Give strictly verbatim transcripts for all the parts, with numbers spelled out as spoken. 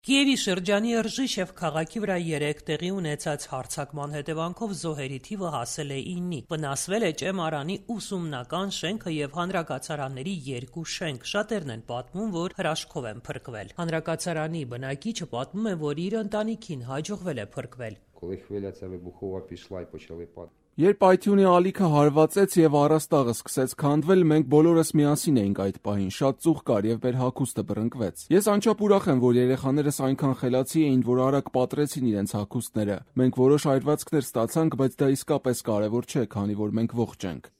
Կիևի շրջանի Ռժիշև քաղաքի վրա երեկ տեղի ունեցած հարձակման հետևանքով զոհերի թիվը հասել է իննի։ Վնասվել է Ճեմարանի ուսումնական շենքը եւ հանրակացարանների երկու շենք։ Շատերն են պատմում, որ հրաշքով են փրկվել։ Հանրակացարանի բնակիչը պատմում է, որ իր ընտանիքին հաջողվել է փրկվել։ Երբ Այթյունի ալիքը հարվածեց եւ առաստաղը սկսեց քանդվել, մենք բոլորս միասին էինք այդ պահին, շատ ծուխ կար եւ մեր հագուստը բռնկվեց։ Ես անչափ ուրախ եմ, որ երեխաներս այնքան խելացի էին, որ արագ պատրեցին իրենց հագուստները։ Մենք որոշ այրվածքներ ստացանք, բայց դա իսկապես կարեւոր չէ, քանի որ մենք ողջ ենք։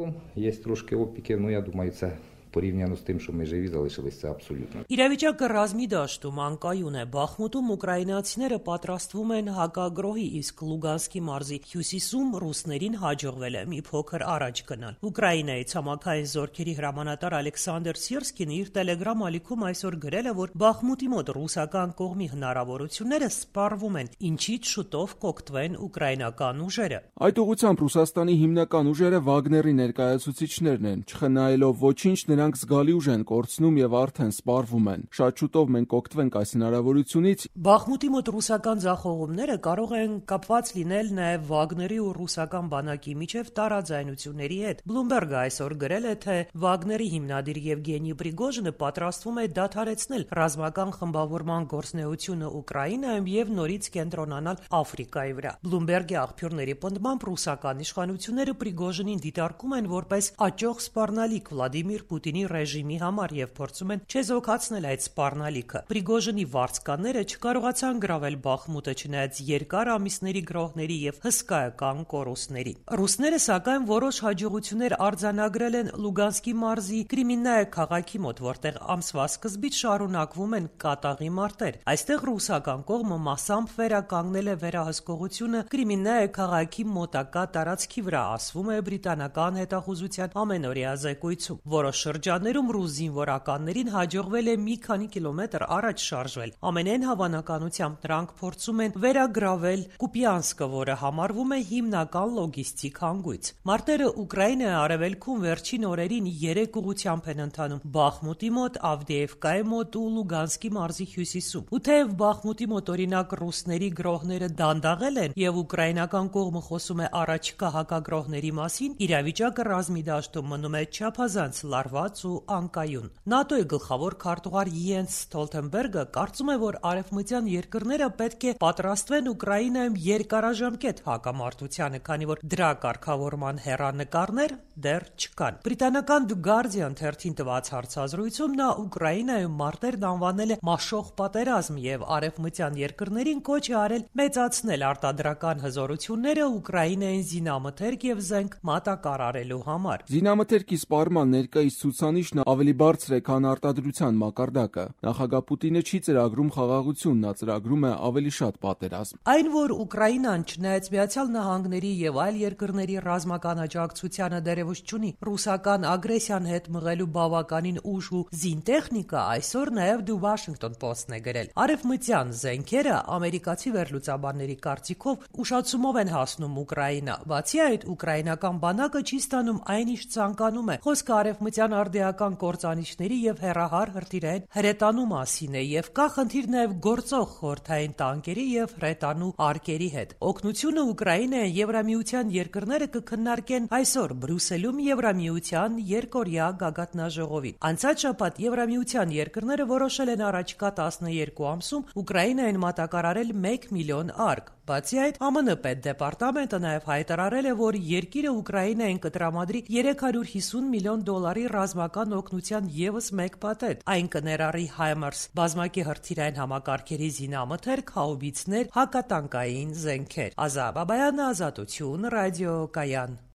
Իրավիճակը ռազմի դաշտում անկայուն է։ Բախմուտում ուկրաինացիները պատրաստվում են հակագրոհի, իսկ Լուգանսկի մարզի հյուսիսում ռուսներին հաջողվել է մի փոքր առաջ գնալ։ Ուկրաինայի ցամաքային զորքերի հրամանատար Ալեքսանդր Սիրսկին իր Telegram ալիքում այսօր գրել է, որ Բախմուտի մոտ ռուսական կողմի հնարավորությունները սպառվում են, ինչից շուտով կօգտվեն ուկրաինական ուժերը։ Այդ ուղղությամբ Ռուսաստանի հիմնական ուժերը Վագների ներկայացուցիչներն են, չխնայելով ոչինչ, նրանք զգալի ուժ են կորցնում եւ արդեն սպառվում են։ Շատ շուտով մենք կօգտվենք այս հնարավորությունից։ Բախմուտի մոտ ռուսական ձախողումները կարող են կապված լինել նաեւ Վագների ու ռուսական բանակի միջև տարաձայնությունների հետ։ Bloomberg-ը այսօր գրել է, թե Վագների հիմնադիր Եվգենի Պրիգոժինը պատրաստվում է դադարեցնել ռազմական խմբավորման գործունեությունը Ուկրաինայում եւ նորից կենտրոնանալ Աֆրիկայի վրա։ Bloomberg-ի աղբյուրների պնդմամբ ռուսական իշխանությունները Պրիգոժինին դիտարկում են որպես աճող սպառնալիք Վլադիմիր Պուտինի ռեժիմի համար եւ փորձում են չեզոքացնել այդ սպառնալիքը։ Պրիգոժինի վարձկանները չկարողացան գրավել Բախմուտը չնայած երկար ամիսների գրոհների եւ հսկայական կորուստների։ Ռուսները սակայն որոշ հաջողություններ արձանագրել են Լուգանսկի մարզի Կրիմիննայե քաղաքի մոտ, որտեղ ամսվա սկզբից շարունակվում են կատաղի մարտեր։ Այստեղ ռուսական կողմը մասամբ վերականգնել է վերահսկողությունը Կրիմիննայե քաղաքի մոտակա տարածքի վրա, ասվում է բրիտանական հետախուզության ամենօրյա զեկույցում։ Որոշ շրջաններում ռուս զինվորականներին հաջողվել է մի քանի կիլոմետր առաջ շարժվել։ Ամենայն հավանականությամբ նրանք փորձում են վերագրավել Կուպյանսկը, որը համարվում է հիմնական լոգիստիկ հանգույց։ Մարտերը Ուկրաինայի արևելքում վերջին օրերին երեք ուղղությամբ են ընթանում՝ Բախմուտի մոտ, Ավդեևկայի մոտ ու Լուգանսկի մարզի հյուսիսում։ Ու թեև Բախմուտի մոտ օրինակ ռուսների գրոհները դանդաղել են եւ ուկրաինական կողմը խոսում է առաջիկա հակագրոհների մասին, իրավիճակը ռազմի դաշտում մնում է չափազանց լարված ու անկայուն։ ՆԱՏՕ-ի գլխավոր քարտուղար Յենս Ստոլթենբերգը կարծում է, որ արևմտյան երկրները պետք է պատրաստվեն Ուկրաինայում երկարաժամկետ հակամարտությանը, քանի որ դրա կարգավորման հեռանկարներ դեռ չկան։ Բրիտանական The Guardian թերթին տված հարցազրույցում նա Ուկրաինայում մարտերն անվանել է մաշող պատերազմ եւ արևմտյան երկրներին կոչ է արել մեծացնել արտադրական հզորությունները Ուկրաինային զինամթերք եւ զենք մատակարարելու համար։ Զինամթերքի սպառման ներկայիս ցուցանիշն ավելի բարձր է, քան արտադրության մակարդակը։ Նախագահ Պուտինը չի ծրագրում խաղաղություն, նա ծրագրում է ավելի շատ պատերազմ։ Այն, որ Ուկրաինան չնայած Միացյալ Նահանգների եւ այլ երկրների ռազմական աջակցությանը դեռևս չունի ռուսական ագրեսիան հետ մղելու բավականին ուժ ու զինտեխնիկա, այսօր նաեւ The Washington Post-ն է գրել։ Արևմտյան զենքերը ամերիկացի վերլուծաբանների կարծիքով ուշացումով են հասնում Ուկրաինա։ Բացի այդ, ուկրաինական բանակը չի ստանում այն, ինչ ցանկանում է։ Խոսքը արևմտյան արդիական կործանիչների եւ հեռահար հրթիռային հրետանու մասին է եւ կա խնդիր նաեւ գործող խորհրդային տանկերի եւ հրետանու արկերի հետ։ Օգնությունը Ուկրաինային Եվրամիության երկրները կքննարկեն այսօր Բրյուսելում Եվրամիության երկօրյա գագաթնաժողովին։ Անցած շաբաթ Եվրամիության երկրները որոշել են առաջիկա տասներկու ամսում Ուկրաինային մատակարարել մեկ միլիոն արկ։ Բացի այդ, ԱՄՆ պետդեպարտամենտը նաև հայտարարել է, որ երկիրը Ուկրաինային կտրամադրի երեք հարյուր հիսուն միլիոն դոլարի ռազմական օգնության ևս մեկ փաթեթ։ Այն կներառի HIMARS բազմակի հրթիռային համակարգերի զինամթերք, հաուբիցներ, հակատանկային զենքեր։ Ազատ Բաբայանը, Ազատություն, ռադիոկայան։